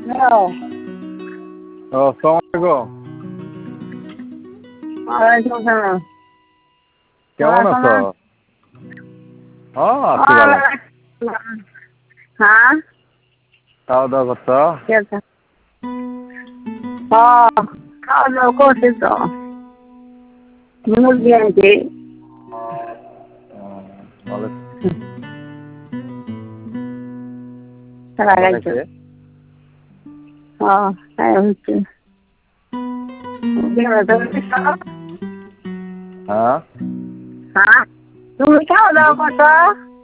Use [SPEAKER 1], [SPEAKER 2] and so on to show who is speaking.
[SPEAKER 1] Hello.
[SPEAKER 2] আসসালামু আলাইকুম।
[SPEAKER 1] ওয়ালাইকুম আসসালাম।
[SPEAKER 2] কেমন আছো? আছি ভালো।
[SPEAKER 1] হ্যাঁ,
[SPEAKER 2] খাওয়া দাওয়া করছো?
[SPEAKER 1] কি আছে? খাওয়া দাওয়া করছি তো। মুরগি আনছি।
[SPEAKER 2] ভালো।
[SPEAKER 1] তারা গাইছো।
[SPEAKER 2] খাইছে?
[SPEAKER 1] তাই হচ্ছে।
[SPEAKER 2] হ্যাঁ।
[SPEAKER 1] হ্যাঁ, তুমি খাওয়া দাওয়া করছো?